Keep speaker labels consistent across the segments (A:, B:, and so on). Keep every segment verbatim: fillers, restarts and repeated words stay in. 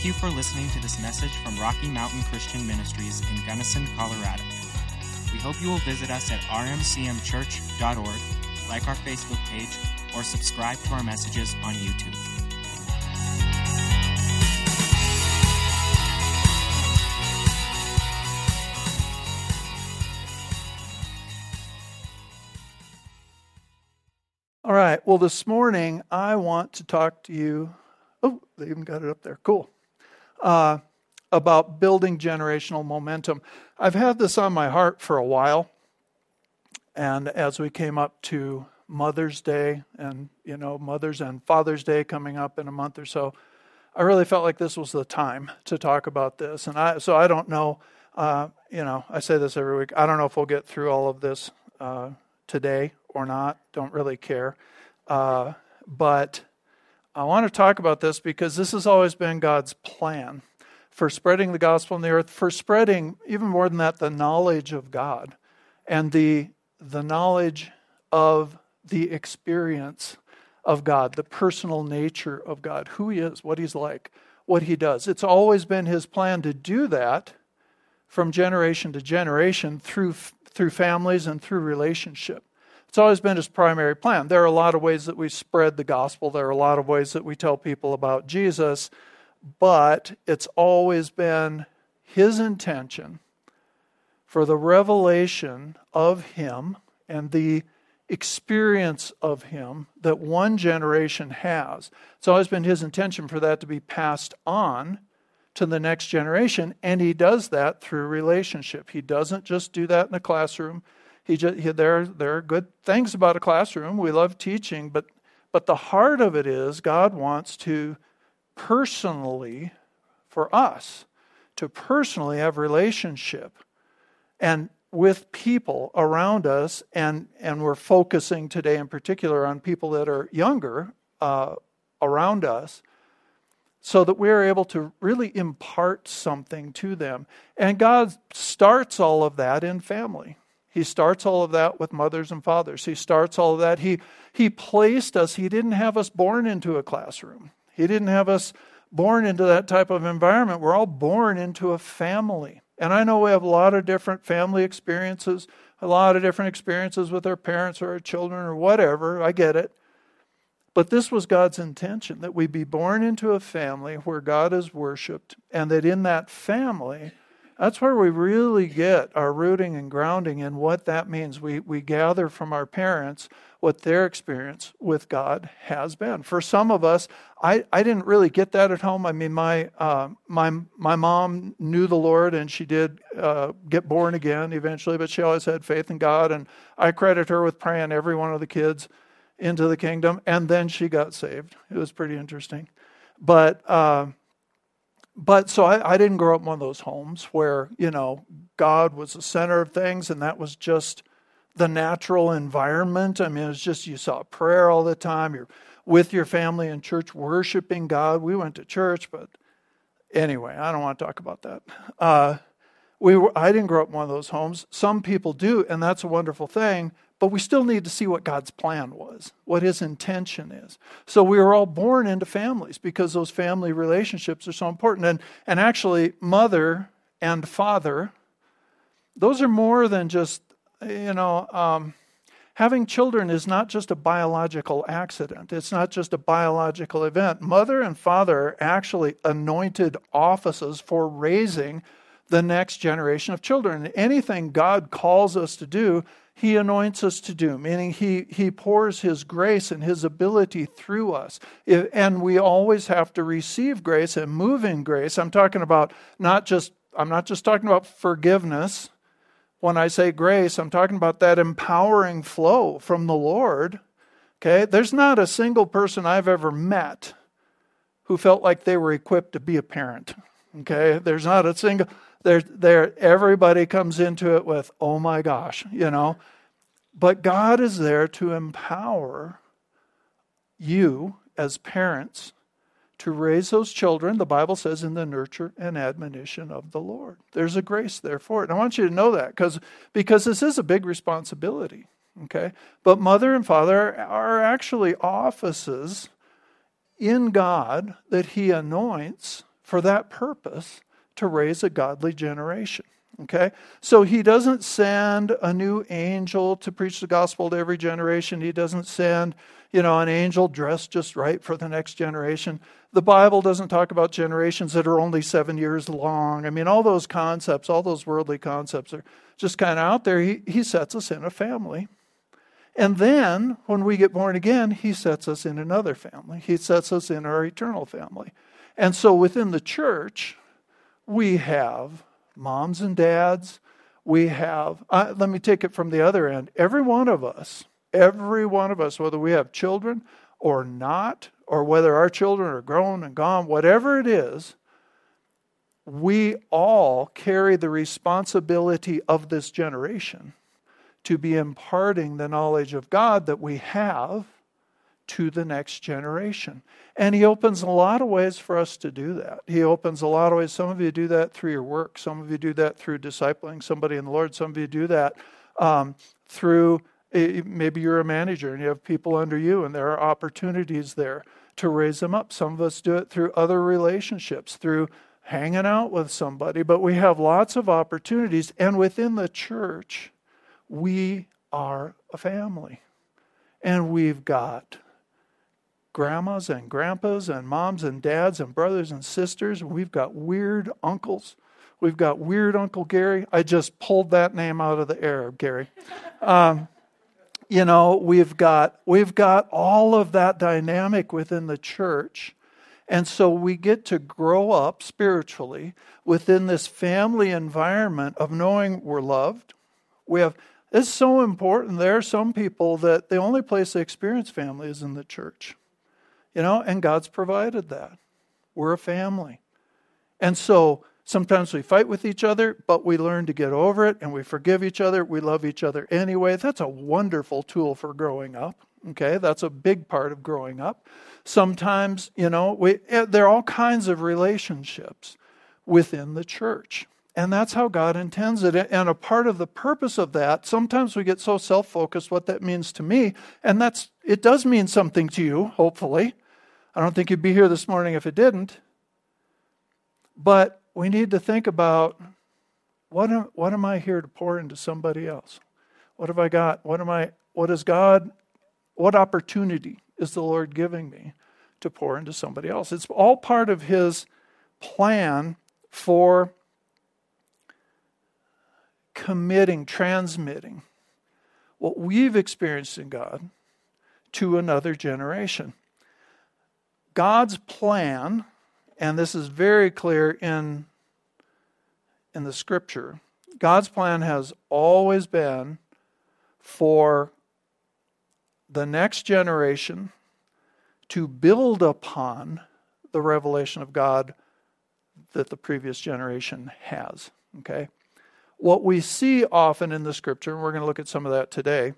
A: Thank you for listening to this message from Rocky Mountain Christian Ministries in Gunnison, Colorado. We hope you will visit us at r m c m church dot org, like our Facebook page, or subscribe to our messages on YouTube.
B: All right, well, this morning I want to talk to you, oh, they even got it up there, cool, uh, about building generational momentum. I've had this on my heart for a while, and as we came up to Mother's Day, and, you know, Mother's and Father's Day coming up in a month or so, I really felt like this was the time to talk about this. And I, so I don't know, uh, you know, I say this every week, I don't know if we'll get through all of this uh, today or not, don't really care. Uh, but I want to talk about this because this has always been God's plan for spreading the gospel in the earth, for spreading, even more than that, the knowledge of God and the the knowledge of the experience of God, the personal nature of God, who He is, what He's like, what He does. It's always been His plan to do that from generation to generation through through families and through relationship. It's always been His primary plan. There are a lot of ways that we spread the gospel. There are a lot of ways that we tell people about Jesus, but it's always been His intention for the revelation of Him and the experience of Him that one generation has. It's always been His intention for that to be passed on to the next generation, and He does that through relationship. He doesn't just do that in the classroom. He just, he, there, there are good things about a classroom. We love teaching, but but the heart of it is God wants to personally, for us, to personally have relationship and with people around us, and, and we're focusing today in particular on people that are younger uh, around us, so that we're able to really impart something to them. And God starts all of that in family. He starts all of that with mothers and fathers. He starts all of that. He he placed us. He didn't have us born into a classroom. He didn't have us born into that type of environment. We're all born into a family. And I know we have a lot of different family experiences, a lot of different experiences with our parents or our children or whatever. I get it. But this was God's intention, that we be born into a family where God is worshiped, and that in that family, that's where we really get our rooting and grounding in what that means. We we gather from our parents what their experience with God has been. For some of us, I, I didn't really get that at home. I mean, my uh, my my mom knew the Lord, and she did uh, get born again eventually, but she always had faith in God, and I credit her with praying every one of the kids into the kingdom, and then she got saved. It was pretty interesting. But uh, but so I, I didn't grow up in one of those homes where, you know, God was the center of things, and that was just the natural environment. I mean, it was just, you saw prayer all the time. You're with your family in church worshiping God. We went to church, but anyway, I don't want to talk about that. Uh, we were, I didn't grow up in one of those homes. Some people do, and that's a wonderful thing. But we still need to see what God's plan was, what His intention is. So we were all born into families because those family relationships are so important. And, and actually, mother and father, those are more than just, you know, um, having children is not just a biological accident. It's not just a biological event. Mother and father are actually anointed offices for raising the next generation of children. And anything God calls us to do, He anoints us to do, meaning he, he pours His grace and His ability through us. And we always have to receive grace and move in grace. I'm talking about not just, I'm not just talking about forgiveness. When I say grace, I'm talking about that empowering flow from the Lord. Okay, there's not a single person I've ever met who felt like they were equipped to be a parent. Okay, there's not a single... There, there. Everybody comes into it with, oh my gosh, you know. But God is there to empower you as parents to raise those children, the Bible says, in the nurture and admonition of the Lord. There's a grace there for it. And I want you to know that because because this is a big responsibility, okay? But mother and father are actually offices in God that He anoints for that purpose, to raise a godly generation. Okay? So he doesn't send a new angel to preach the gospel to every generation. He doesn't send, you know, an angel dressed just right for the next generation. The Bible doesn't talk about generations that are only seven years long. I mean, all those concepts, all those worldly concepts are just kind of out there. He, he sets us in a family. And then, when we get born again, he sets us in another family. He sets us in our eternal family. And so within the church, we have moms and dads. We have, uh, let me take it from the other end. Every one of us, every one of us, whether we have children or not, or whether our children are grown and gone, whatever it is, we all carry the responsibility of this generation to be imparting the knowledge of God that we have to the next generation. And he opens a lot of ways for us to do that. He opens a lot of ways. Some of you do that through your work. Some of you do that through discipling somebody in the Lord. Some of you do that um, through, maybe you're a manager and you have people under you and there are opportunities there to raise them up. Some of us do it through other relationships, through hanging out with somebody. But we have lots of opportunities. And within the church, we are a family. And we've got grandmas and grandpas and moms and dads and brothers and sisters. And we've got weird uncles. We've got weird Uncle Gary. I just pulled that name out of the air, Gary. Um, you know, we've got we've got all of that dynamic within the church. And so we get to grow up spiritually within this family environment of knowing we're loved. We have It's so important. There are some people that the only place they experience family is in the church. You know, and God's provided that. We're a family. And so sometimes we fight with each other, but we learn to get over it and we forgive each other. We love each other anyway. That's a wonderful tool for growing up. Okay, that's a big part of growing up. Sometimes, you know, we, there are all kinds of relationships within the church. And that's how God intends it. And a part of the purpose of that, sometimes we get so self-focused what that means to me. And that's it does mean something to you, hopefully. I don't think you'd be here this morning if it didn't. But we need to think about, what am, what am I here to pour into somebody else? What have I got? What am I, what is God, what opportunity is the Lord giving me to pour into somebody else? It's all part of his plan for committing, transmitting what we've experienced in God to another generation. God's plan, and this is very clear in, in the scripture, God's plan has always been for the next generation to build upon the revelation of God that the previous generation has. Okay? What we see often in the scripture, and we're going to look at some of that today,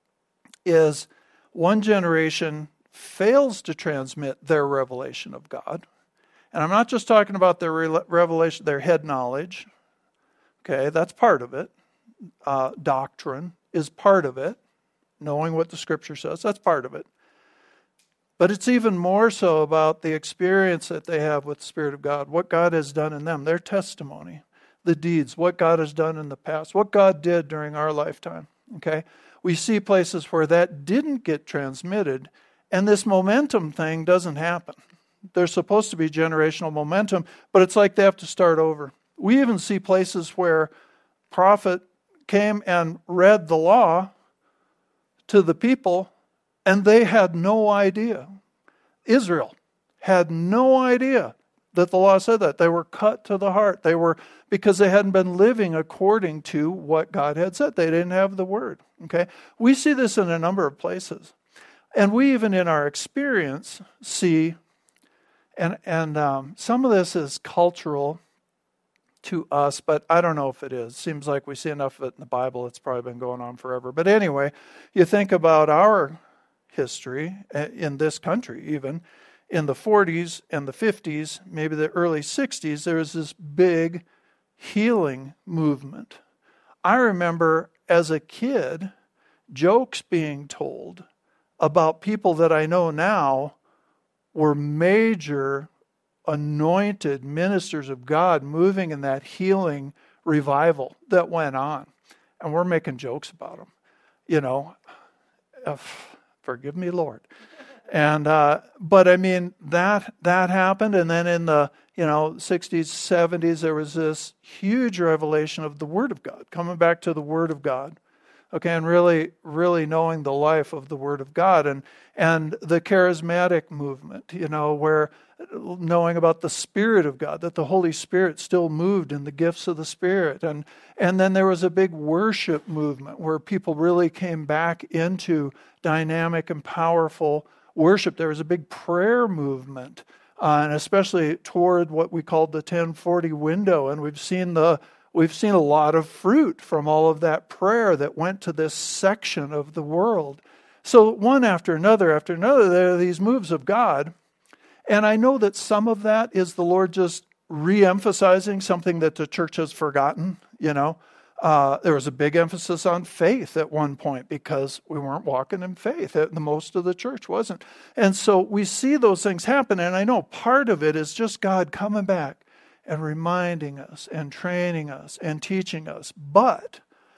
B: is one generation fails to transmit their revelation of God. And I'm not just talking about their revelation, their head knowledge. Okay, that's part of it. Uh, doctrine is part of it. Knowing what the scripture says, that's part of it. But it's even more so about the experience that they have with the Spirit of God, what God has done in them, their testimony, the deeds, what God has done in the past, what God did during our lifetime. Okay, we see places where that didn't get transmitted, and this momentum thing doesn't happen. There's supposed to be generational momentum, but it's like they have to start over. We even see places where prophet came and read the law to the people, and they had no idea. Israel had no idea that the law said that. They were cut to the heart. They were, because they hadn't been living according to what God had said. They didn't have the word. Okay? We see this in a number of places. And we even in our experience see, and, and um, some of this is cultural to us, but I don't know if it is. Seems like we see enough of it in the Bible. It's probably been going on forever. But anyway, you think about our history in this country even. In the forties and the fifties, maybe the early sixties, there was this big healing movement. I remember as a kid, jokes being told about people that I know now were major anointed ministers of God moving in that healing revival that went on. And we're making jokes about them. You know, uh, forgive me, Lord. And, uh, but I mean, that, that happened. And then in the, you know, sixties, seventies, there was this huge revelation of the Word of God, coming back to the Word of God. Okay, and really, really knowing the life of the Word of God, and and the charismatic movement, you know, where knowing about the Spirit of God, that the Holy Spirit still moved in the gifts of the Spirit, and and then there was a big worship movement where people really came back into dynamic and powerful worship. There was a big prayer movement, uh, and especially toward what we called the ten forty window, and we've seen the We've seen a lot of fruit from all of that prayer that went to this section of the world. So one after another after another, there are these moves of God. And I know that some of that is the Lord just re-emphasizing something that the church has forgotten. You know, uh, there was a big emphasis on faith at one point because we weren't walking in faith. The most of the church wasn't. And so we see those things happen. And I know part of it is just God coming back and reminding us and training us and teaching us. But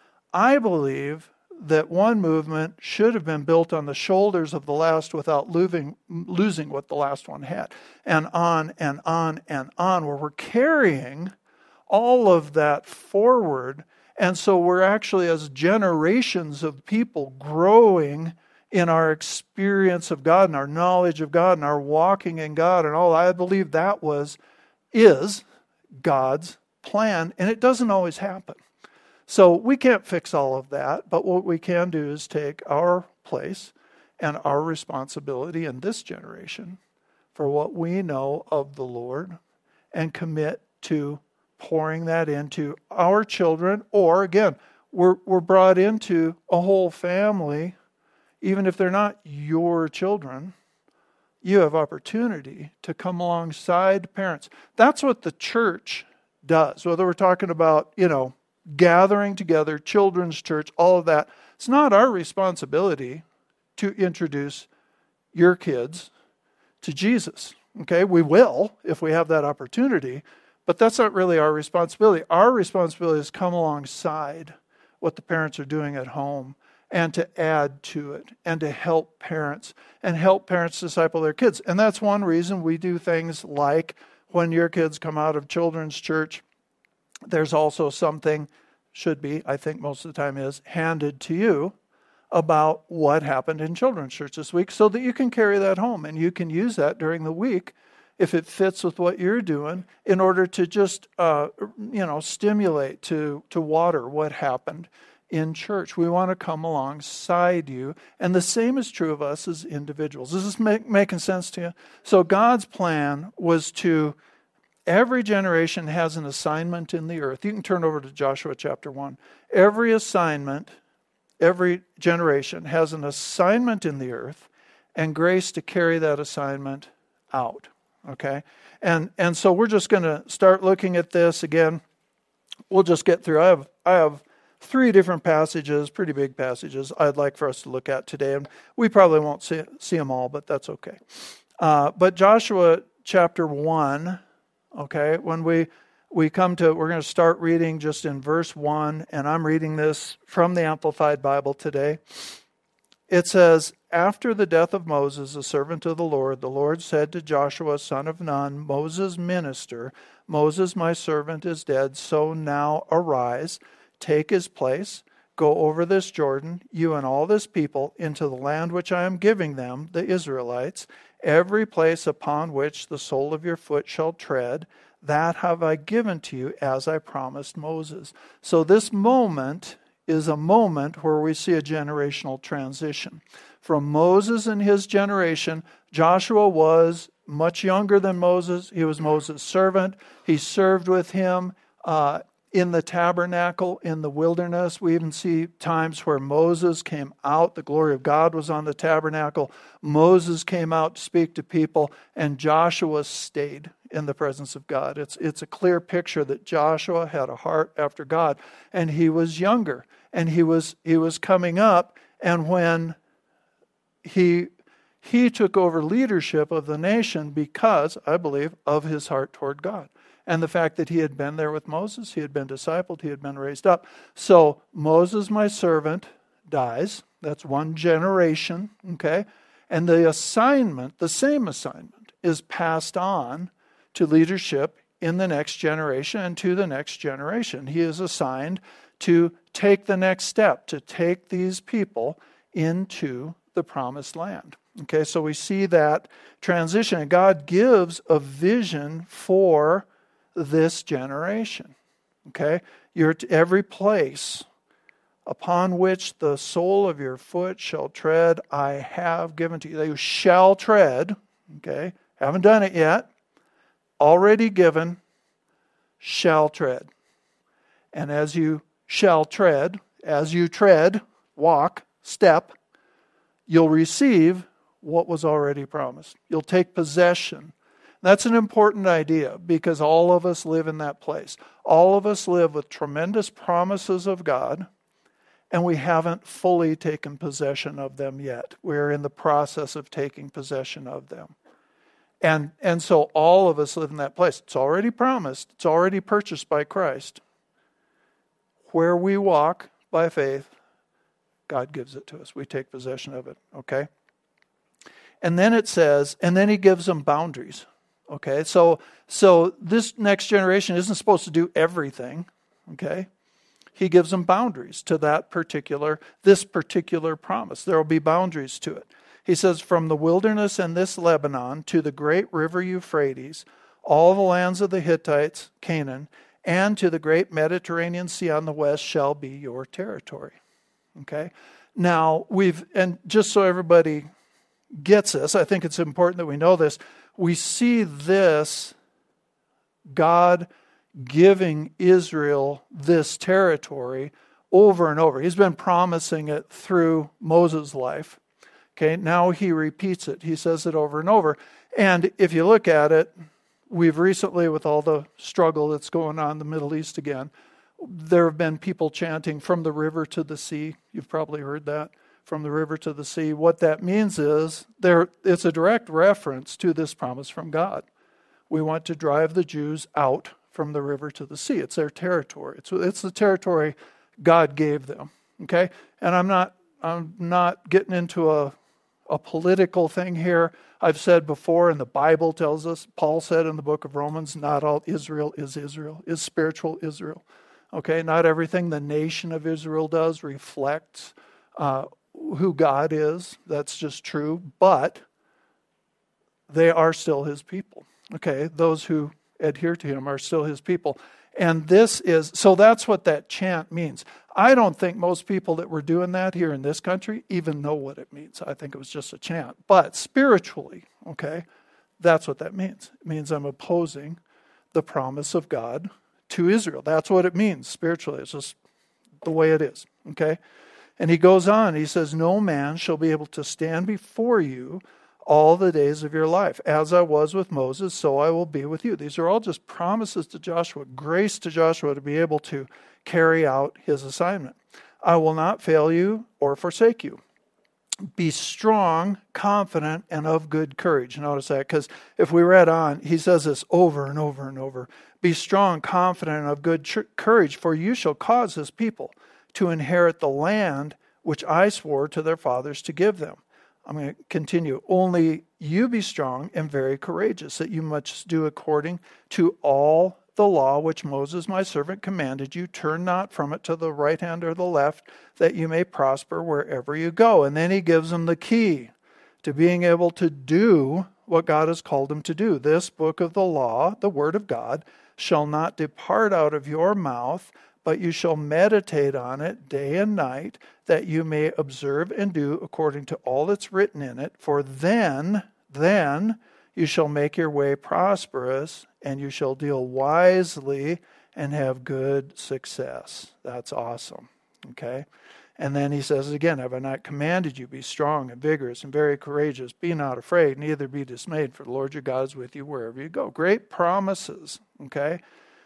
B: I believe that one movement should have been built on the shoulders of the last without losing, losing what the last one had. And on and on and on, where we're carrying all of that forward. And so we're actually, as generations of people, growing in our experience of God and our knowledge of God and our walking in God and all. I believe that was, is, God's plan, and it doesn't always happen. So we can't fix all of that, but what we can do is take our place and our responsibility in this generation for what we know of the Lord and commit to pouring that into our children, or again, we're, we're brought into a whole family, even if they're not your children. You have opportunity to come alongside parents. That's what the church does. Whether we're talking about, you know, gathering together, children's church, all of that. It's not our responsibility to introduce your kids to Jesus. Okay, we will if we have that opportunity, but that's not really our responsibility. Our responsibility is to come alongside what the parents are doing at home and to add to it, and to help parents, and help parents disciple their kids. And that's one reason we do things like when your kids come out of children's church, there's also something, should be, I think most of the time is, handed to you about what happened in children's church this week so that you can carry that home, and you can use that during the week if it fits with what you're doing in order to just, uh, you know, stimulate, to, to water what happened in church. We want to come alongside you. And the same is true of us as individuals. Is this make, making sense to you? So God's plan was to, every generation has an assignment in the earth. You can turn over to Joshua chapter one. Every assignment, every generation has an assignment in the earth and grace to carry that assignment out. Okay? And and so we're just going to start looking at this again. We'll just get through. I have I have three different passages, pretty big passages, I'd like for us to look at today. And we probably won't see, see them all, but that's okay. Uh, but Joshua chapter one, okay, when we, we come to, we're going to start reading just in verse one, and I'm reading this from the Amplified Bible today. It says, after the death of Moses, the servant of the Lord, the Lord said to Joshua, son of Nun, Moses' minister, Moses, my servant, is dead, so now arise, take his place, go over this Jordan, you and all this people, into the land which I am giving them, the Israelites, every place upon which the sole of your foot shall tread, that have I given to you as I promised Moses. So this moment is a moment where we see a generational transition. From Moses and his generation, Joshua was much younger than Moses. He was Moses' servant. He served with him uh, in the tabernacle in the wilderness. We even see times where Moses came out. The glory of God was on the tabernacle. Moses came out to speak to people, and Joshua stayed in the presence of God. It's, it's a clear picture that Joshua had a heart after God, and he was younger, and he was he was coming up, and when he he took over leadership of the nation because, I believe, of his heart toward God. And the fact that he had been there with Moses, he had been discipled, he had been raised up. So Moses, my servant, dies. That's one generation, okay? And the assignment, the same assignment, is passed on to leadership in the next generation and to the next generation. He is assigned to take the next step, to take these people into the promised land. Okay, so we see that transition. And God gives a vision for this generation. Okay, you're to every place upon which the sole of your foot shall tread, I have given to you. You shall tread. Okay, haven't done it yet. Already given, shall tread. And as you shall tread, as you tread, walk, step, you'll receive what was already promised. You'll take possession. That's an important idea because all of us live in that place. All of us live with tremendous promises of God, and we haven't fully taken possession of them yet. We're in the process of taking possession of them. And, and so all of us live in that place. It's already promised. It's already purchased by Christ. Where we walk by faith, God gives it to us. We take possession of it, okay? And then it says, and then he gives them boundaries, okay? So, so this next generation isn't supposed to do everything, okay? He gives them boundaries to that particular, this particular promise. There will be boundaries to it. He says, from the wilderness and this Lebanon to the great river Euphrates, all the lands of the Hittites, Canaan, and to the great Mediterranean Sea on the west shall be your territory. Okay? Now, we've, and just so everybody gets this, I think it's important that we know this, we see this, God giving Israel this territory over and over. He's been promising it through Moses' life. Okay, now he repeats it. He says it over and over. And if you look at it, we've recently, with all the struggle that's going on in the Middle East again, there have been people chanting from the river to the sea. You've probably heard that, from the river to the sea. What that means is there it's a direct reference to this promise from God. We want to drive the Jews out from the river to the sea. It's their territory. It's, it's the territory God gave them. Okay? And I'm not I'm not getting into a a political thing here. I've said before, and the Bible tells us, Paul said in the book of Romans, not all Israel is Israel, is spiritual Israel. Okay, not everything the nation of Israel does reflects uh, who God is. That's just true, but they are still his people. Okay, those who adhere to him are still his people. And this is, so that's what that chant means. I don't think most people that were doing that here in this country even know what it means. I think it was just a chant. But spiritually, okay, that's what that means. It means I'm opposing the promise of God to Israel. That's what it means spiritually. It's just the way it is, okay? And he goes on, he says, no man shall be able to stand before you all the days of your life. As I was with Moses, so I will be with you. These are all just promises to Joshua, grace to Joshua to be able to carry out his assignment. I will not fail you or forsake you. Be strong, confident, and of good courage. Notice that, because if we read on, he says this over and over and over. Be strong, confident, and of good ch- courage, for you shall cause this people to inherit the land which I swore to their fathers to give them. I'm going to continue. Only you be strong and very courageous, that you must do according to all the law which Moses my servant commanded you. Turn not from it to the right hand or the left, that you may prosper wherever you go. And then he gives them the key to being able to do what God has called him to do. This book of the law, the word of God, shall not depart out of your mouth, but you shall meditate on it day and night, that you may observe and do according to all that's written in it. For then, then you shall make your way prosperous, and you shall deal wisely and have good success. That's awesome. Okay? And then he says again, have I not commanded you, be strong and vigorous and very courageous. Be not afraid, neither be dismayed, for the Lord your God is with you wherever you go. Great promises. Okay?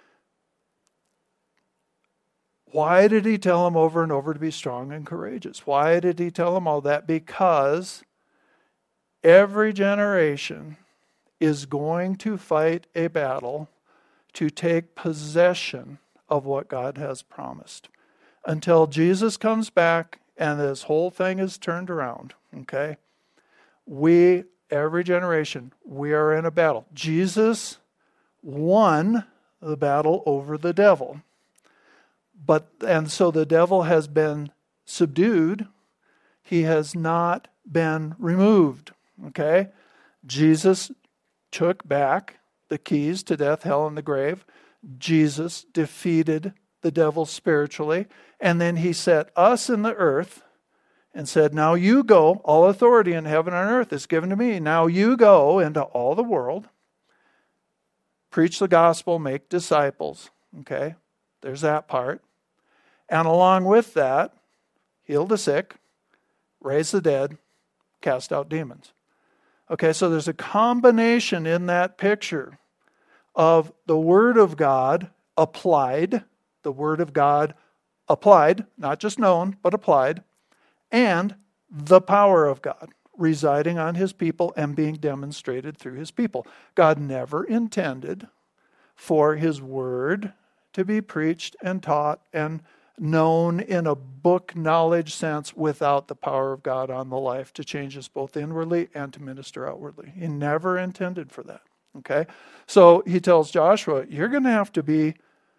B: Why did he tell them over and over to be strong and courageous? Why did he tell them all that? Because every generation is going to fight a battle to take possession of what God has promised. Until Jesus comes back and this whole thing is turned around, okay? We, every generation, we are in a battle. Jesus won the battle over the devil. But, and so the devil has been subdued. He has not been removed, okay? Jesus took back the keys to death, hell, and the grave. Jesus defeated the devil spiritually. And then he set us in the earth and said, now you go, all authority in heaven and earth is given to me. Now you go into all the world, preach the gospel, make disciples. Okay, there's that part. And along with that, heal the sick, raise the dead, cast out demons. Okay, so there's a combination in that picture of the Word of God applied, the Word of God applied, not just known, but applied, and the power of God residing on His people and being demonstrated through His people. God never intended for His Word to be preached and taught and known in a book knowledge sense without the power of God on the life to change us both inwardly and to minister outwardly. He never intended for that. Okay? So he tells Joshua, you're going to have to be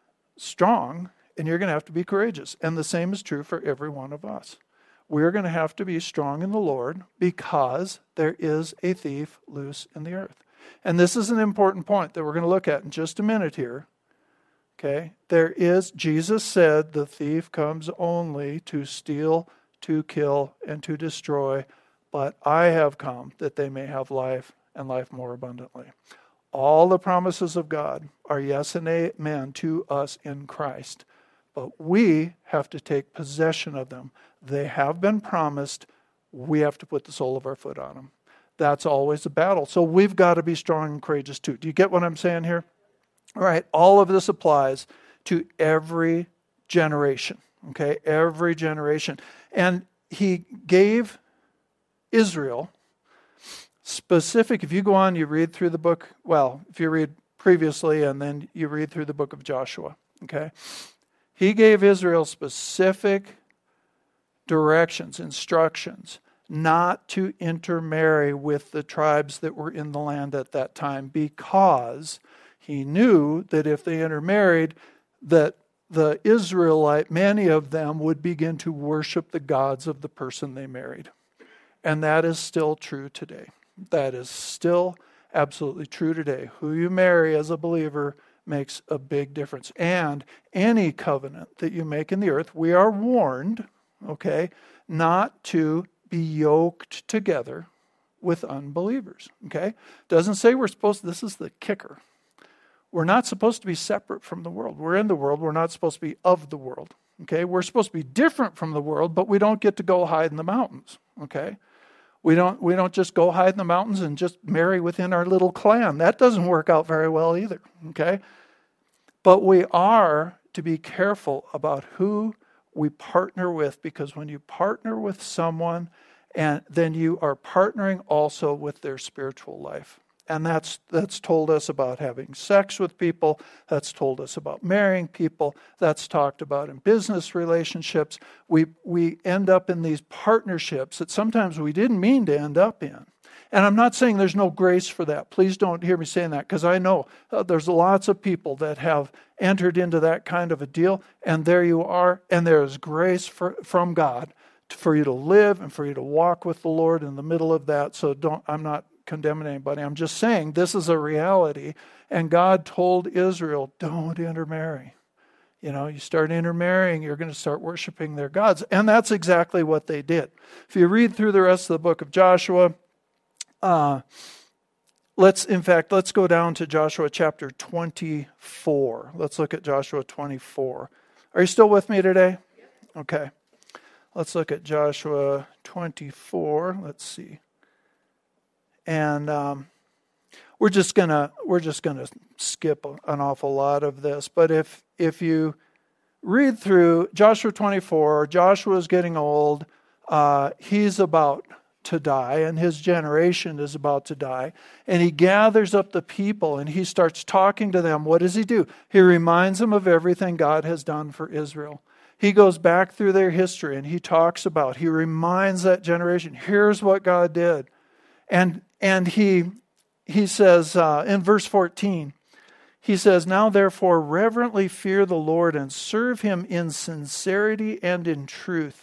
B: strong and you're going to have to be courageous. And the same is true for every one of us. We're going to have to be strong in the Lord because there is a thief loose in the earth. And this is an important point that we're going to look at in just a minute here. Okay, there is, Jesus said, the thief comes only to steal, to kill, and to destroy, but I have come that they may have life and life more abundantly. All the promises of God are yes and amen to us in Christ, but we have to take possession of them. They have been promised. We have to put the sole of our foot on them. That's always a battle. So we've got to be strong and courageous too. Do you get what I'm saying here? All right, all of this applies to every generation, okay? Every generation. And he gave Israel specific, if you go on, you read through the book, well, if you read previously and then you read through the book of Joshua, okay? He gave Israel specific directions, instructions, not to intermarry with the tribes that were in the land at that time because he knew that if they intermarried, that the Israelite, many of them would begin to worship the gods of the person they married. And that is still true today. That is still absolutely true today. Who you marry as a believer makes a big difference. And any covenant that you make in the earth, we are warned, okay, not to be yoked together with unbelievers, okay? Doesn't say we're supposed to, this is the kicker. We're not supposed to be separate from the world. We're in the world. We're not supposed to be of the world. Okay? We're supposed to be different from the world, but we don't get to go hide in the mountains. Okay? We don't we don't just go hide in the mountains and just marry within our little clan. That doesn't work out very well either. Okay? But we are to be careful about who we partner with, because when you partner with someone, and then you are partnering also with their spiritual life. And that's that's told us about having sex with people. That's told us about marrying people. That's talked about in business relationships. We we end up in these partnerships that sometimes we didn't mean to end up in. And I'm not saying there's no grace for that. Please don't hear me saying that, because I know uh, there's lots of people that have entered into that kind of a deal, and there you are, and there is grace for, from God for you to live and for you to walk with the Lord in the middle of that. So don't. I'm not condemning anybody. I'm just saying this is a reality. And God told Israel, don't intermarry. You know, you start intermarrying, you're going to start worshiping their gods. And that's exactly what they did. If you read through the rest of the book of Joshua, uh, let's, in fact, let's go down to Joshua chapter twenty-four. Let's look at Joshua twenty-four. Are you still with me today? Okay. Let's look at Joshua twenty-four. Let's see. And um, we're just gonna we're just gonna skip an awful lot of this. But if if you read through Joshua twenty-four, Joshua is getting old. Uh, he's about to die, and his generation is about to die. And he gathers up the people and he starts talking to them. What does he do? He reminds them of everything God has done for Israel. He goes back through their history and he talks about, he reminds that generation, here's what God did. And and he he says uh, in verse fourteen, he says, now therefore reverently fear the Lord and serve him in sincerity and in truth.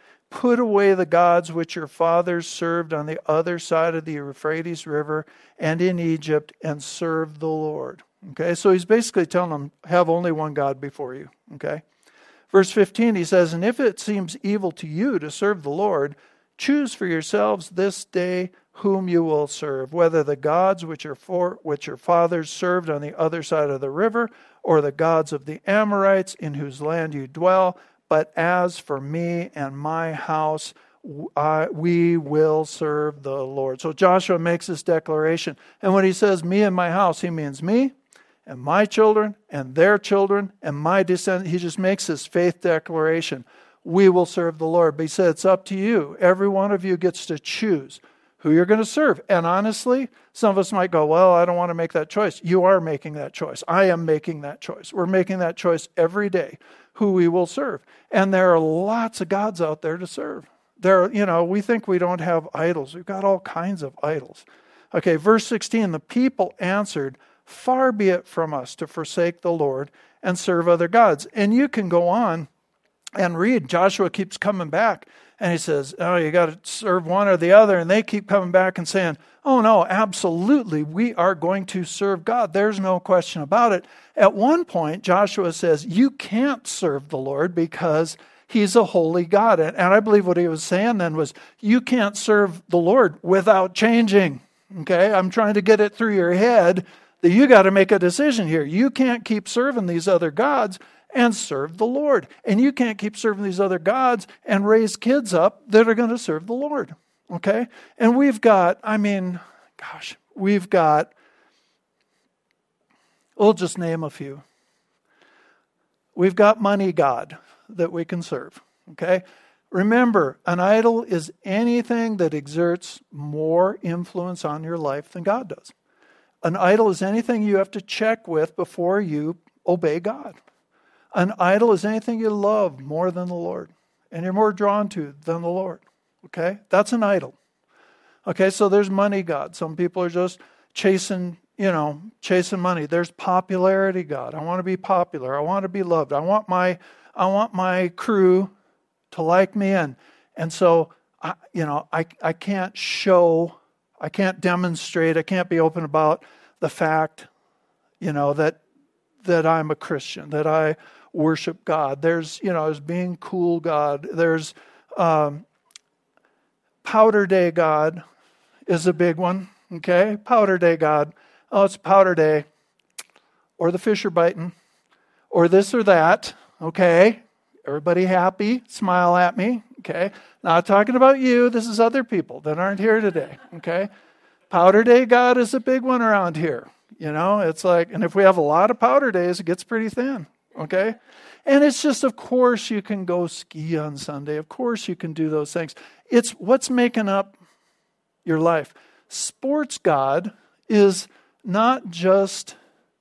B: Put away the gods which your fathers served on the other side of the Euphrates River and in Egypt, and serve the Lord. Okay, so he's basically telling them, have only one God before you. Okay, verse fifteen, he says, and if it seems evil to you to serve the Lord, choose for yourselves this day whom you will serve, whether the gods which your for, which your fathers served on the other side of the river, or the gods of the Amorites in whose land you dwell. But as for me and my house, I, we will serve the Lord. So Joshua makes this declaration. And when he says me and my house, he means me and my children and their children and my descendants. He just makes this faith declaration. We will serve the Lord. But he said, it's up to you. Every one of you gets to choose who you're going to serve. And honestly, some of us might go, well, I don't want to make that choice. You are making that choice. I am making that choice. We're making that choice every day, who we will serve. And there are lots of gods out there to serve. There, are, you know, we think we don't have idols. We've got all kinds of idols. Okay, verse sixteen, the people answered, far be it from us to forsake the Lord and serve other gods. And you can go on and read. Joshua keeps coming back and he says, oh, you got to serve one or the other. And they keep coming back and saying, oh no, absolutely, we are going to serve God. There's no question about it. At one point, Joshua says, you can't serve the Lord because he's a holy God. And I believe what he was saying then was, you can't serve the Lord without changing. Okay, I'm trying to get it through your head that you got to make a decision here. You can't keep serving these other gods and serve the Lord. And you can't keep serving these other gods and raise kids up that are going to serve the Lord. Okay? And we've got, I mean, gosh, we've got, we'll just name a few. We've got money God that we can serve. Okay? Remember, an idol is anything that exerts more influence on your life than God does. An idol is anything you have to check with before you obey God. An idol is anything you love more than the Lord, and you're more drawn to than the Lord. Okay? That's an idol. Okay, so there's money God. Some people are just chasing, you know, chasing money. There's popularity God. I want to be popular. I want to be loved. I want my I want my crew to like me, and and so I, you know, I I can't show, I can't demonstrate, I can't be open about the fact, you know, that that I'm a Christian, that I worship God. There's, you know, there's being cool God. There's um, powder day God is a big one. Okay, powder day God. Oh, it's powder day, or the fish are biting, or this or that. Okay, everybody happy? Smile at me. Okay, not talking about you. This is other people that aren't here today. Okay, powder day God is a big one around here. You know, it's like, and if we have a lot of powder days, it gets pretty thin. Okay? And it's just, of course, you can go ski on Sunday. Of course, you can do those things. It's what's making up your life. Sports God is not just,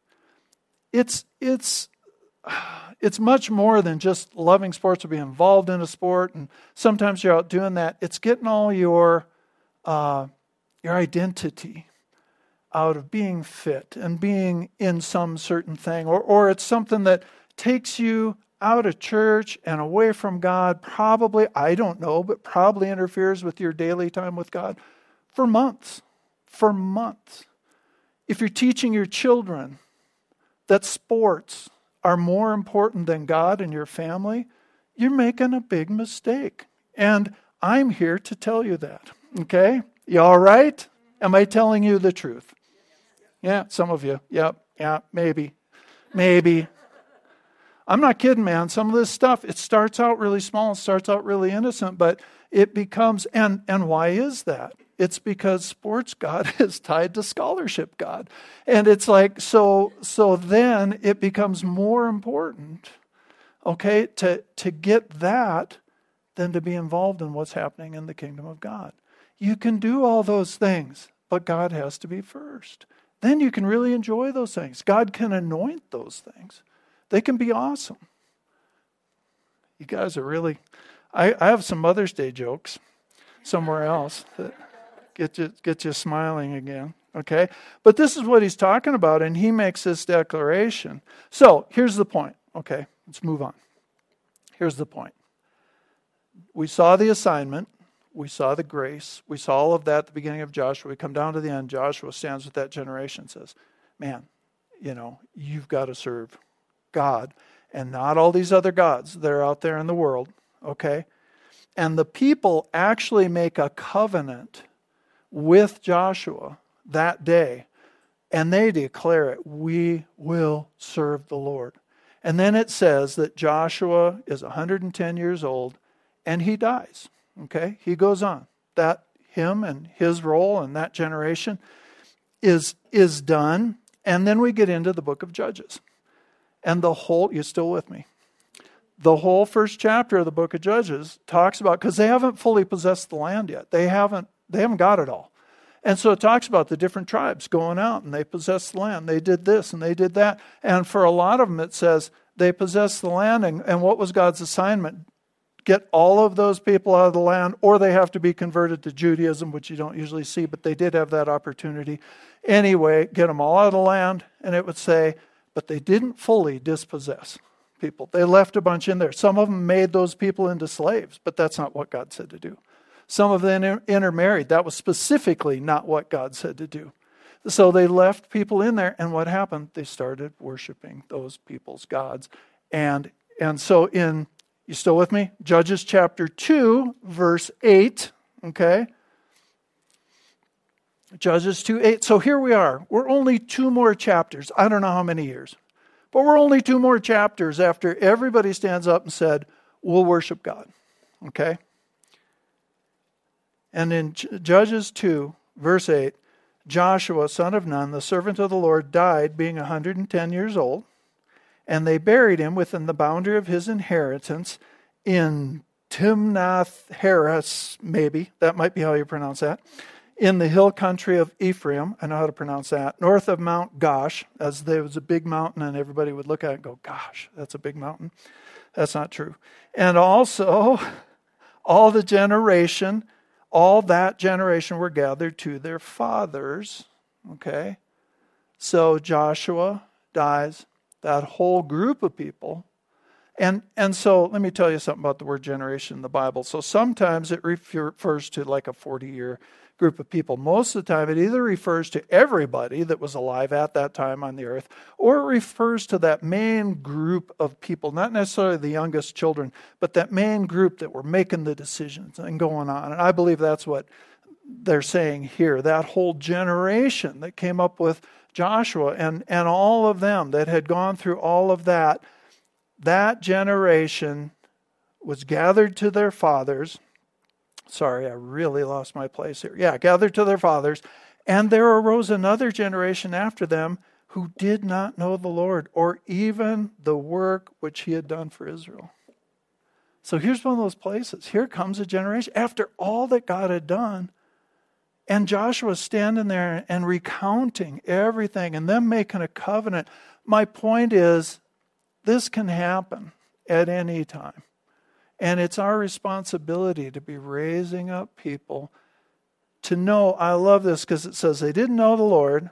B: it's, it's, it's much more than just loving sports or being involved in a sport. And sometimes you're out doing that. It's getting all your, uh, your identity out of being fit and being in some certain thing, or or it's something that takes you out of church and away from God, probably, I don't know, but probably interferes with your daily time with God for months, for months. If you're teaching your children that sports are more important than God and your family, you're making a big mistake. And I'm here to tell you that, okay? You all right? Am I telling you the truth? Yeah, some of you. Yep, yeah, maybe. Maybe. I'm not kidding, man. Some of this stuff, it starts out really small, it starts out really innocent, but it becomes, and, and why is that? It's because sports God is tied to scholarship God. And it's like, so so then it becomes more important, okay, to, to get that than to be involved in what's happening in the kingdom of God. You can do all those things, but God has to be first. Then you can really enjoy those things. God can anoint those things. They can be awesome. You guys are really... I, I have some Mother's Day jokes somewhere else that get you, get you smiling again. Okay? But this is what he's talking about, and he makes this declaration. So, here's the point. Okay, let's move on. Here's the point. We saw the assignment. We saw the grace. We saw all of that at the beginning of Joshua. We come down to the end. Joshua stands with that generation and says, man, you know, you've got to serve God and not all these other gods that are out there in the world. Okay? And the people actually make a covenant with Joshua that day. And they declare it, we will serve the Lord. And then it says that Joshua is one hundred ten years old and he dies. Okay? He goes on. That, him and his role in that generation is, is done. And then we get into the book of Judges. And the whole, you still with me? The whole first chapter of the book of Judges talks about, because they haven't fully possessed the land yet. They haven't, they haven't got it all. And so it talks about the different tribes going out and they possessed the land. They did this and they did that. And for a lot of them it says they possessed the land. And, and what was God's assignment? Get all of those people out of the land, or they have to be converted to Judaism, which you don't usually see, but they did have that opportunity. Anyway, get them all out of the land. And it would say, but they didn't fully dispossess people. They left a bunch in there. Some of them made those people into slaves, but that's not what God said to do. Some of them intermarried. That was specifically not what God said to do. So they left people in there, and what happened? They started worshiping those people's gods. And, and so in, you still with me? Judges chapter two, verse eight, okay? Judges two eight. So here we are. We're only two more chapters. I don't know how many years. But we're only two more chapters after everybody stands up and said, we'll worship God. Okay? And in Judges two, verse eight, Joshua, son of Nun, the servant of the Lord, died being one hundred ten years old. And they buried him within the boundary of his inheritance in Timnath-Heres, maybe. That might be how you pronounce that. In the hill country of Ephraim, I know how to pronounce that, north of Mount Gosh, as there was a big mountain and everybody would look at it and go, gosh, that's a big mountain. That's not true. And also, all the generation, all that generation were gathered to their fathers. Okay? So Joshua dies, that whole group of people. And and so let me tell you something about the word generation in the Bible. So sometimes it refers to like a forty-year group of people. Most of the time, it either refers to everybody that was alive at that time on the earth, or it refers to that main group of people, not necessarily the youngest children, but that main group that were making the decisions and going on. And I believe that's what they're saying here. That whole generation that came up with Joshua and, and all of them that had gone through all of that, that generation was gathered to their fathers. Sorry, I really lost my place here. Yeah, gathered to their fathers. And there arose another generation after them who did not know the Lord or even the work which he had done for Israel. So here's one of those places. Here comes a generation after all that God had done. And Joshua's standing there and recounting everything and them making a covenant. My point is, this can happen at any time. And it's our responsibility to be raising up people to know. I love this because it says they didn't know the Lord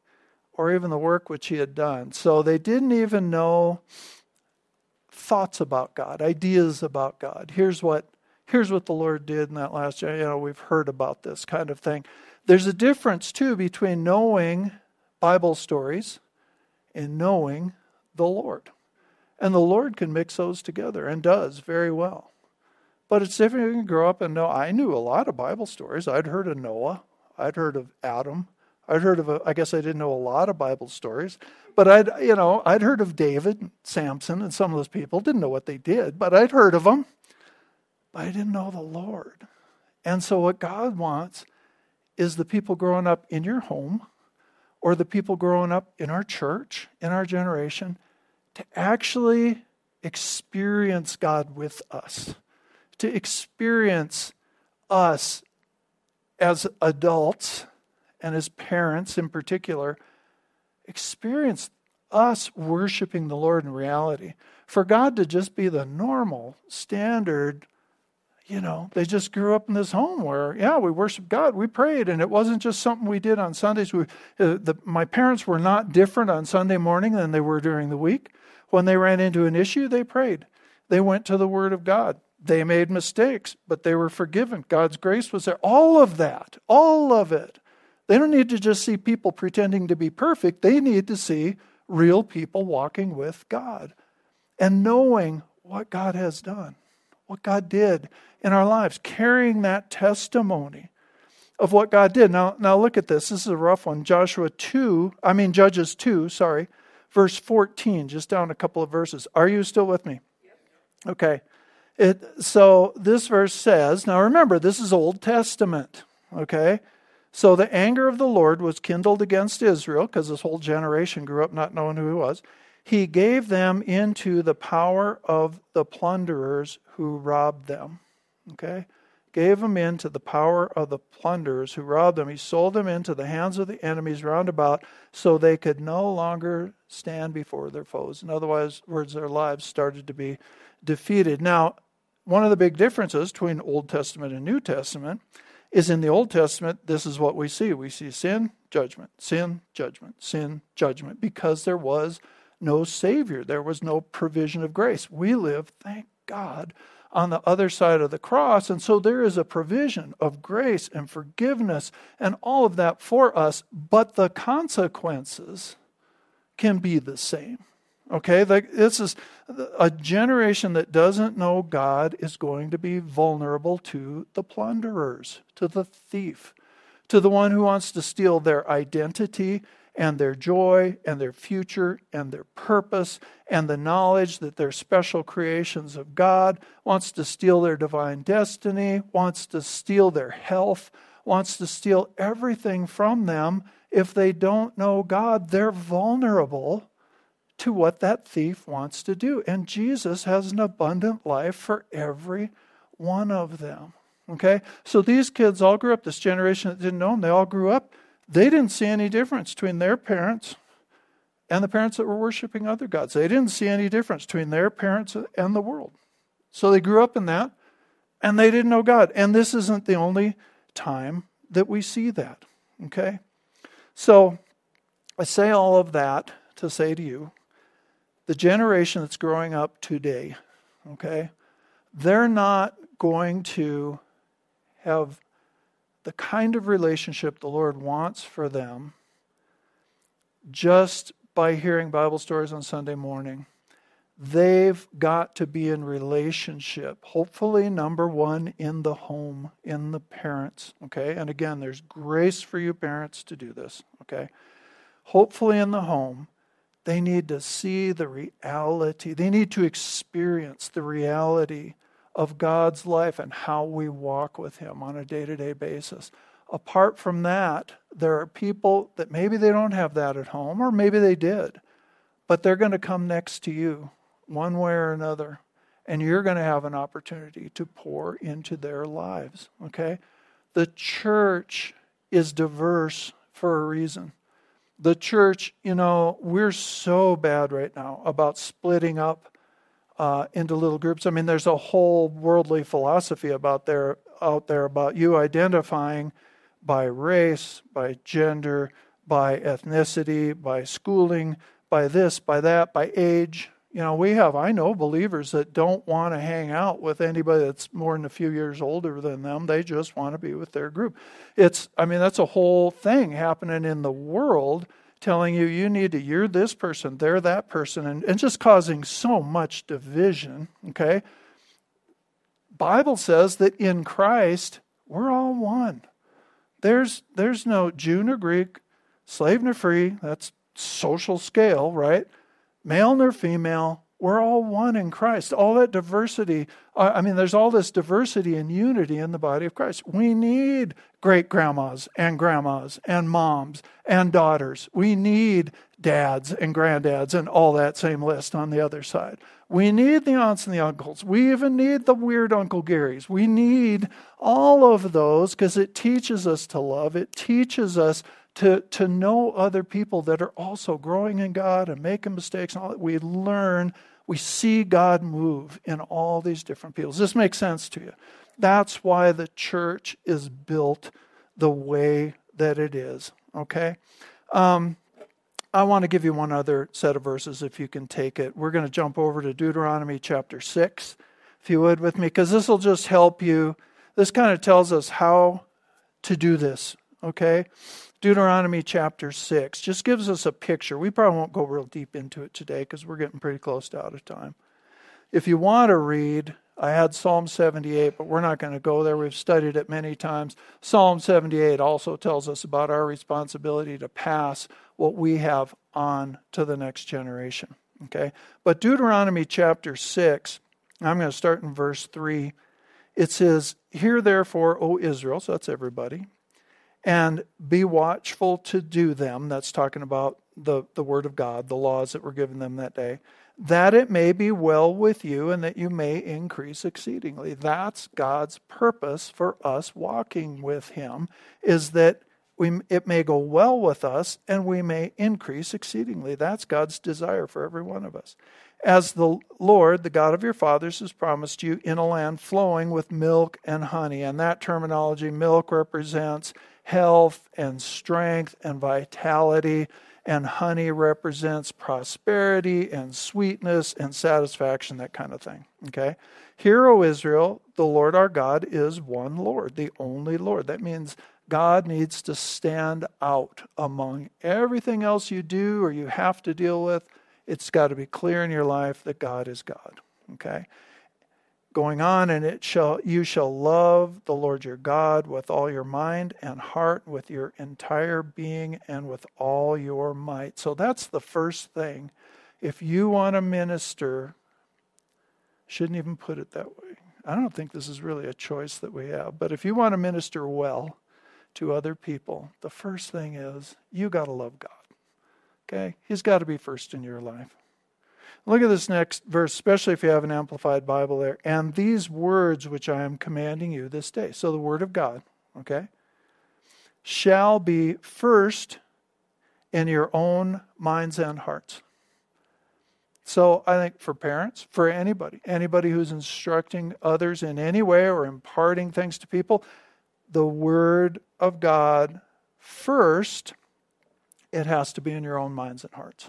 B: or even the work which he had done. So they didn't even know thoughts about God, ideas about God. Here's what here's what the Lord did in that last year. You know, we've heard about this kind of thing. There's a difference, too, between knowing Bible stories and knowing the Lord. And the Lord can mix those together and does very well. But it's different. You can grow up and know. I knew a lot of Bible stories. I'd heard of Noah. I'd heard of Adam. I'd heard of, a, I guess I didn't know a lot of Bible stories. But I'd, you know, I'd heard of David, Samson, and some of those people. Didn't know what they did, but I'd heard of them. But I didn't know the Lord. And so what God wants is the people growing up in your home or the people growing up in our church, in our generation, to actually experience God with us, to experience us as adults, and as parents in particular, experience us worshiping the Lord in reality. For God to just be the normal, standard, you know, they just grew up in this home where, yeah, we worshiped God, we prayed, and it wasn't just something we did on Sundays. We, uh, the, my parents were not different on Sunday morning than they were during the week. When they ran into an issue, they prayed. They went to the Word of God. They made mistakes, but they were forgiven. God's grace was there. All of that, all of it. They don't need to just see people pretending to be perfect. They need to see real people walking with God and knowing what God has done, what God did in our lives, carrying that testimony of what God did. Now, now look at this. This is a rough one. Joshua two, I mean Judges two, sorry, verse fourteen, just down a couple of verses. Are you still with me? Okay. It, so this verse says, now remember, this is Old Testament, okay? So the anger of the Lord was kindled against Israel, because this whole generation grew up not knowing who he was. He gave them into the power of the plunderers who robbed them, okay? Gave them into the power of the plunderers who robbed them. He sold them into the hands of the enemies round about, so they could no longer stand before their foes. In other words, their lives started to be defeated. Now, one of the big differences between Old Testament and New Testament is in the Old Testament, this is what we see. We see sin, judgment, sin, judgment, sin, judgment, because there was no Savior. There was no provision of grace. We live, thank God, on the other side of the cross, and so there is a provision of grace and forgiveness and all of that for us, but the consequences can be the same. Okay, this is a generation that doesn't know God is going to be vulnerable to the plunderers, to the thief, to the one who wants to steal their identity and their joy and their future and their purpose and the knowledge that they're special creations of God, wants to steal their divine destiny, wants to steal their health, wants to steal everything from them. If they don't know God, they're vulnerable to what that thief wants to do. And Jesus has an abundant life for every one of them. Okay? So these kids all grew up, this generation that didn't know him, they all grew up. They didn't see any difference between their parents and the parents that were worshiping other gods. They didn't see any difference between their parents and the world. So they grew up in that, and they didn't know God. And this isn't the only time that we see that. Okay? So I say all of that to say to you, the generation that's growing up today, okay, they're not going to have the kind of relationship the Lord wants for them just by hearing Bible stories on Sunday morning. They've got to be in relationship. Hopefully, number one, in the home, in the parents, okay? And again, there's grace for you parents to do this, okay? Hopefully in the home. They need to see the reality. They need to experience the reality of God's life and how we walk with Him on a day-to-day basis. Apart from that, there are people that maybe they don't have that at home, or maybe they did, but they're going to come next to you one way or another, and you're going to have an opportunity to pour into their lives, okay? The church is diverse for a reason. The church, you know, we're so bad right now about splitting up uh, into little groups. I mean, there's a whole worldly philosophy about there out there about you identifying by race, by gender, by ethnicity, by schooling, by this, by that, by age. You know, we have, I know believers that don't want to hang out with anybody that's more than a few years older than them. They just want to be with their group. It's, I mean, that's a whole thing happening in the world telling you, you need to, you're this person, they're that person, and, and just causing so much division, okay? Bible says that in Christ, we're all one. There's, there's no Jew nor Greek, slave nor free, that's social scale, right? Male nor female, We're all one in Christ. All that diversity, uh, I mean, there's all this diversity and unity in the body of Christ. We need great-grandmas and grandmas and moms and daughters. We need dads and granddads and all that same list on the other side. We need the aunts and the uncles. We even need the weird Uncle Garys. We need all of those because it teaches us to love. It teaches us to, to know other people that are also growing in God and making mistakes. And all that. We learn, we see God move in all these different people. Does this make sense to you? That's why the church is built the way that it is, okay? Um, I want to give you one other set of verses if you can take it. We're going to jump over to Deuteronomy chapter six, if you would with me, because this will just help you. This kind of tells us how to do this, okay? Deuteronomy chapter six just gives us a picture. We probably won't go real deep into it today because we're getting pretty close to out of time. If you want to read, I had Psalm seventy-eight, but we're not going to go there. We've studied it many times. Psalm seventy-eight also tells us about our responsibility to pass what we have on to the next generation. Okay? But Deuteronomy chapter six, I'm going to start in verse three. It says, "Hear therefore, O Israel," so that's everybody, "and be watchful to do them." That's talking about the, the word of God, the laws that were given them that day. "That it may be well with you and that you may increase exceedingly." That's God's purpose for us walking with him, is that we it may go well with us and we may increase exceedingly. That's God's desire for every one of us. "As the Lord, the God of your fathers, has promised you in a land flowing with milk and honey." And that terminology, milk represents health and strength and vitality, and honey represents prosperity and sweetness and satisfaction, that kind of thing. Okay? "Hear, O Israel, the Lord our God is one Lord," the only Lord. That means God needs to stand out among everything else you do or you have to deal with. It's got to be clear in your life that God is God. Okay? Going on, "and it shall you shall love the Lord your God with all your mind and heart, with your entire being, and with all your might." So that's the first thing. If you want to minister, shouldn't even put it that way. I don't think this is really a choice that we have. But if you want to minister well to other people, the first thing is you got to love God. Okay? He's got to be first in your life. Look at this next verse, especially if you have an Amplified Bible there. "And these words which I am commanding you this day," so the word of God, okay, "shall be first in your own minds and hearts." So I think for parents, for anybody, anybody who's instructing others in any way or imparting things to people, the word of God first, it has to be in your own minds and hearts.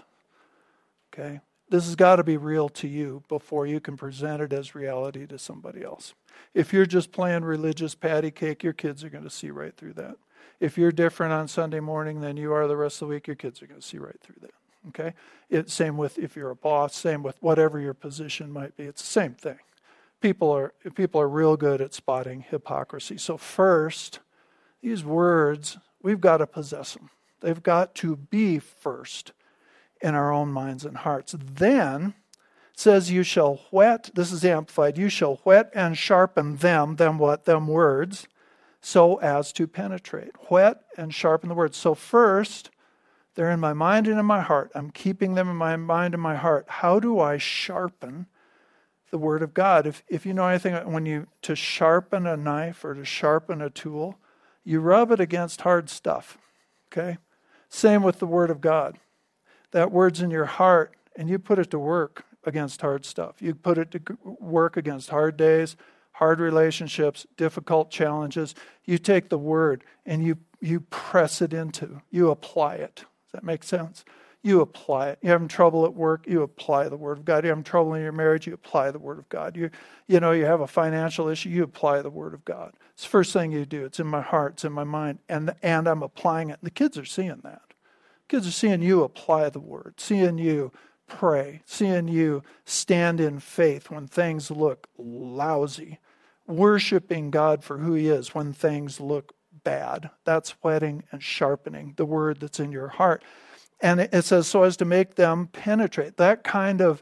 B: Okay? This has got to be real to you before you can present it as reality to somebody else. If you're just playing religious patty cake, your kids are going to see right through that. If you're different on Sunday morning than you are the rest of the week, your kids are going to see right through that. Okay? It, same with if you're a boss, same with whatever your position might be. It's the same thing. People are people are real good at spotting hypocrisy. So first, these words, we've got to possess them. They've got to be first in our own minds and hearts. Then it says, "You shall whet," this is amplified, "you shall whet and sharpen them," them what? Them words, "so as to penetrate." Whet and sharpen the words. So first, they're in my mind and in my heart. I'm keeping them in my mind and my heart. How do I sharpen the word of God? If if you know anything, when you, to sharpen a knife or to sharpen a tool, you rub it against hard stuff. Okay? Same with the word of God. That word's in your heart, and you put it to work against hard stuff. You put it to work against hard days, hard relationships, difficult challenges. You take the word and you you press it into, you apply it. Does that make sense? You apply it. You're having trouble at work, you apply the word of God. You're having trouble in your marriage, you apply the word of God. You you know, you have a financial issue, you apply the word of God. It's the first thing you do. It's in my heart, it's in my mind, and and I'm applying it. The kids are seeing that. Kids are seeing you apply the word, seeing you pray, seeing you stand in faith when things look lousy, worshiping God for who he is when things look bad. That's whetting and sharpening the word that's in your heart. And it says, so as to make them penetrate. That kind of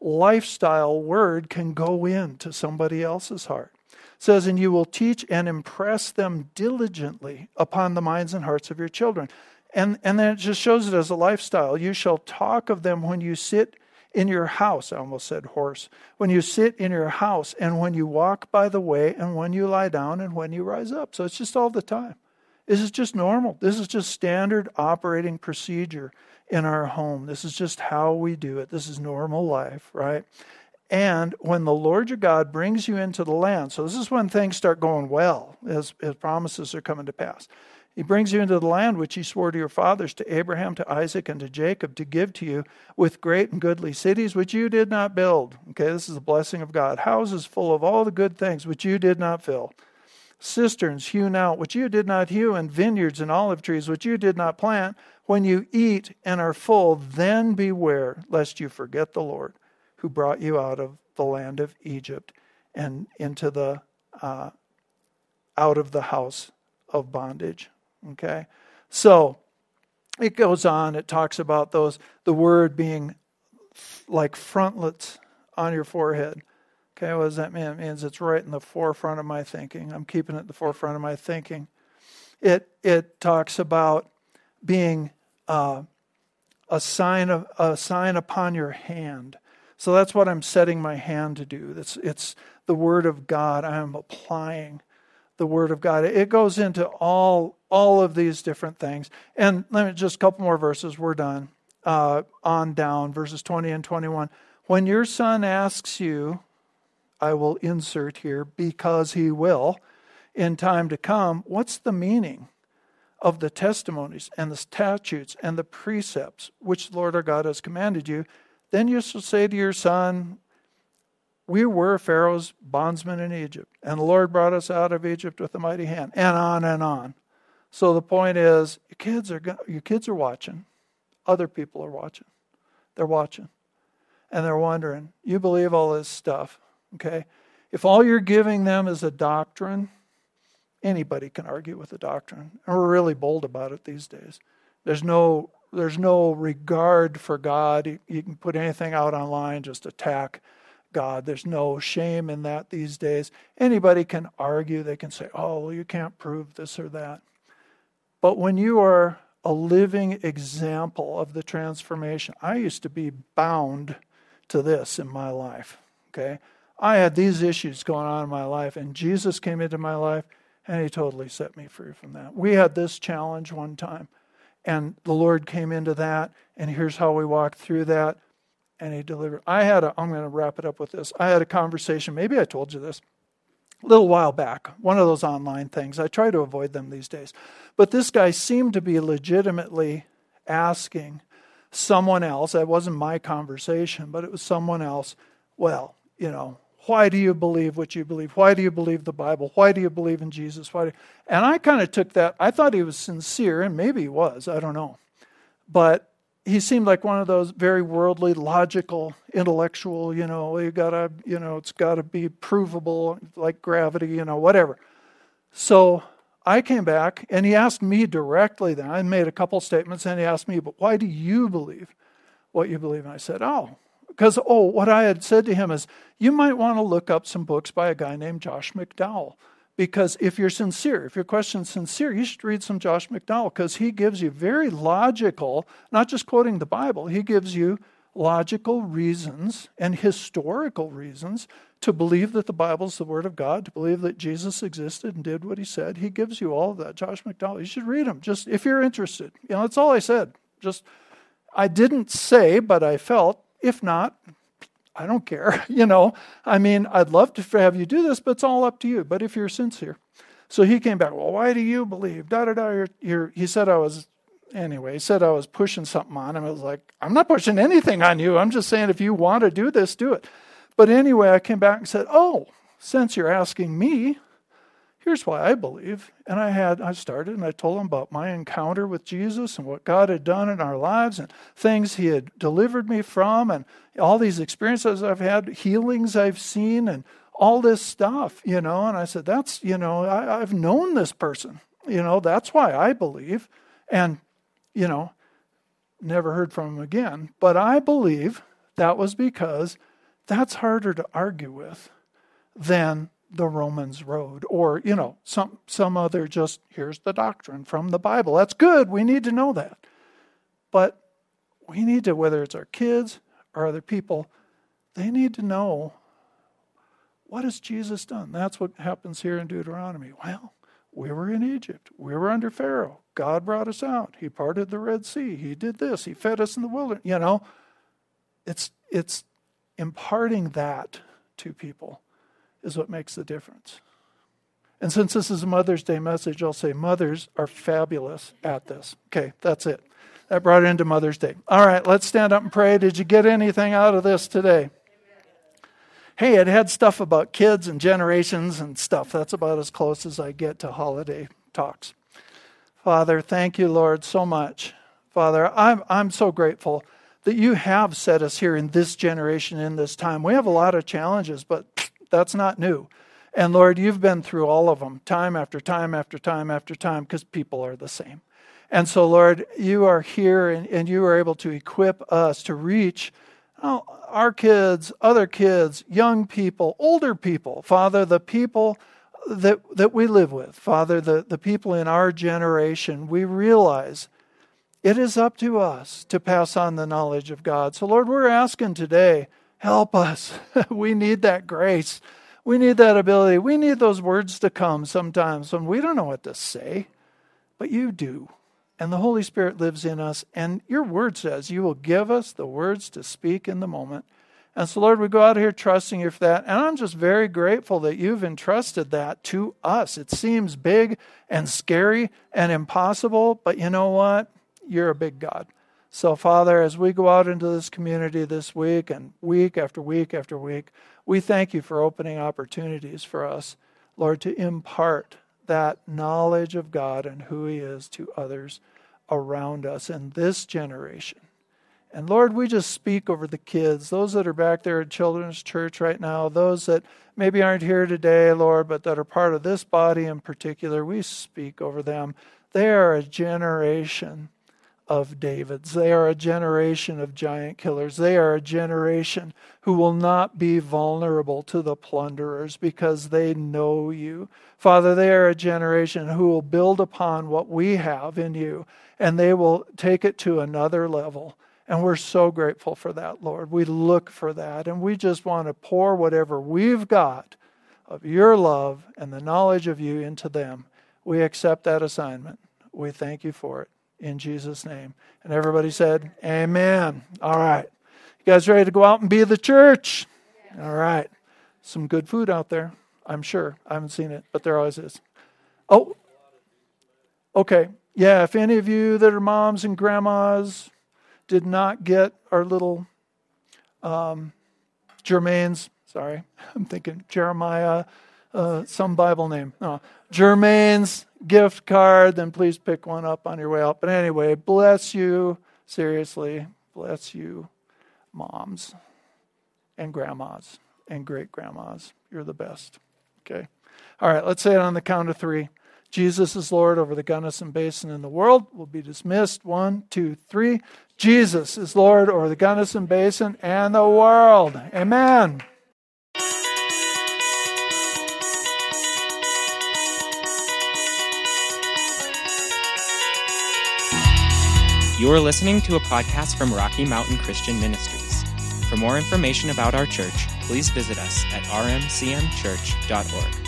B: lifestyle word can go into somebody else's heart. It says, and you will teach and impress them diligently upon the minds and hearts of your children. And, and then it just shows it as a lifestyle. You shall talk of them when you sit in your house. I almost said horse. When you sit in your house, and when you walk by the way, and when you lie down, and when you rise up. So it's just all the time. This is just normal. This is just standard operating procedure in our home. This is just how we do it. This is normal life, right? And when the Lord your God brings you into the land, so this is when things start going well, as his promises are coming to pass. He brings you into the land which he swore to your fathers, to Abraham, to Isaac, and to Jacob, to give to you with great and goodly cities, which you did not build. Okay, this is a blessing of God. Houses full of all the good things, which you did not fill. Cisterns hewn out, which you did not hew, and vineyards and olive trees, which you did not plant. When you eat and are full, then beware, lest you forget the Lord, who brought you out of the land of Egypt and into the uh, out of the house of bondage. Okay, so it goes on. It talks about those, the word being like frontlets on your forehead. Okay, what does that mean? It means it's right in the forefront of my thinking. I'm keeping it at the forefront of my thinking. It it talks about being uh, a sign of a sign upon your hand. So that's what I'm setting my hand to do. It's it's the word of God. I am applying the word of God. It goes into all all of these different things. And let me just a couple more verses. We're done. Uh, on down, verses twenty and twenty-one. When your son asks you, I will insert here, because he will, in time to come, what's the meaning of the testimonies and the statutes and the precepts which the Lord our God has commanded you? Then you shall say to your son, we were Pharaoh's bondsmen in Egypt, and the Lord brought us out of Egypt with a mighty hand, and on and on. So the point is, your kids are your kids are watching. Other people are watching. They're watching. And they're wondering, you believe all this stuff, okay? If all you're giving them is a doctrine, anybody can argue with a doctrine. And we're really bold about it these days. There's no there's no regard for God. You, you can put anything out online, just attack God. There's no shame in that these days. Anybody can argue. They can say, oh, well, you can't prove this or that. But when you are a living example of the transformation, I used to be bound to this in my life, okay? I had these issues going on in my life, and Jesus came into my life, and he totally set me free from that. We had this challenge one time, and the Lord came into that, and here's how we walked through that, and he delivered. I had a, I'm going to wrap it up with this. I had a conversation, maybe I told you this, a little while back, one of those online things. I try to avoid them these days. But this guy seemed to be legitimately asking someone else, that wasn't my conversation, but it was someone else, well, you know, why do you believe what you believe? Why do you believe the Bible? Why do you believe in Jesus? Why do you? And I kind of took that, I thought he was sincere, and maybe he was, I don't know. But he seemed like one of those very worldly, logical, intellectual, you know, you gotta, you know, it's gotta be provable, like gravity, you know, whatever. So I came back, and he asked me directly then. I made a couple statements, and he asked me, but why do you believe what you believe? And I said, oh, because, oh, what I had said to him is, you might want to look up some books by a guy named Josh McDowell. Because if you're sincere, if your question's sincere, you should read some Josh McDowell, because he gives you very logical, not just quoting the Bible, he gives you logical reasons and historical reasons to believe that the Bible's the Word of God, to believe that Jesus existed and did what he said. He gives you all of that. Josh McDowell, you should read him, just if you're interested. You know, that's all I said. Just, I didn't say, but I felt, if not, I don't care, you know. I mean, I'd love to have you do this, but it's all up to you. But if you're sincere. So he came back, well, why do you believe? Da, da, da, you're, you're, he said I was, anyway, he said I was pushing something on him. I was like, I'm not pushing anything on you. I'm just saying if you want to do this, do it. But anyway, I came back and said, oh, since you're asking me, here's why I believe. And I had, I started and I told him about my encounter with Jesus and what God had done in our lives and things he had delivered me from and all these experiences I've had, healings I've seen and all this stuff, you know. And I said, that's, you know, I, I've known this person, you know, that's why I believe. And, you know, never heard from him again. But I believe that was because that's harder to argue with than the Romans road, or, you know, some some other just, here's the doctrine from the Bible. That's good. We need to know that. But we need to, whether it's our kids or other people, they need to know, what has Jesus done? That's what happens here in Deuteronomy. Well, we were in Egypt. We were under Pharaoh. God brought us out. He parted the Red Sea. He did this. He fed us in the wilderness. You know, it's it's imparting that to people is what makes the difference. And since this is a Mother's Day message, I'll say mothers are fabulous at this. Okay, that's it. That brought it into Mother's Day. All right, let's stand up and pray. Did you get anything out of this today? Hey, it had stuff about kids and generations and stuff. That's about as close as I get to holiday talks. Father, thank you, Lord, so much. Father, I'm I'm so grateful that you have set us here in this generation, in this time. We have a lot of challenges, but that's not new. And Lord, you've been through all of them, time after time after time after time, because people are the same. And so, Lord, you are here and, and you are able to equip us to reach oh, our kids, other kids, young people, older people. Father, the people that that we live with, Father, the, the people in our generation, we realize it is up to us to pass on the knowledge of God. So, Lord, we're asking today, help us. We need that grace. We need that ability. We need those words to come sometimes when we don't know what to say, but you do. And the Holy Spirit lives in us. And your word says you will give us the words to speak in the moment. And so, Lord, we go out here trusting you for that. And I'm just very grateful that you've entrusted that to us. It seems big and scary and impossible, but you know what? You're a big God. So, Father, as we go out into this community this week and week after week after week, we thank you for opening opportunities for us, Lord, to impart that knowledge of God and who he is to others around us in this generation. And Lord, we just speak over the kids, those that are back there at Children's Church right now, those that maybe aren't here today, Lord, but that are part of this body in particular, we speak over them. They are a generation of Davids. They are a generation of giant killers. They are a generation who will not be vulnerable to the plunderers because they know you. Father, they are a generation who will build upon what we have in you, and they will take it to another level. And we're so grateful for that, Lord. We look for that, and we just want to pour whatever we've got of your love and the knowledge of you into them. We accept that assignment. We thank you for it. In Jesus' name. And everybody said, amen. All right. You guys ready to go out and be the church? All right. Some good food out there, I'm sure. I haven't seen it, but there always is. Oh, okay. Yeah, if any of you that are moms and grandmas did not get our little um, Jermaine's, sorry, I'm thinking Jeremiah, uh, some Bible name. No, Jermaine's gift card, then please pick one up on your way out. But anyway, bless you, seriously, bless you, moms and grandmas and great-grandmas. You're the best, okay? All right, let's say it on the count of three. Jesus is Lord over the Gunnison Basin and the world. We'll be dismissed. One, two, three. Jesus is Lord over the Gunnison Basin and the world. Amen.
A: You are listening to a podcast from Rocky Mountain Christian Ministries. For more information about our church, please visit us at r m c m church dot org.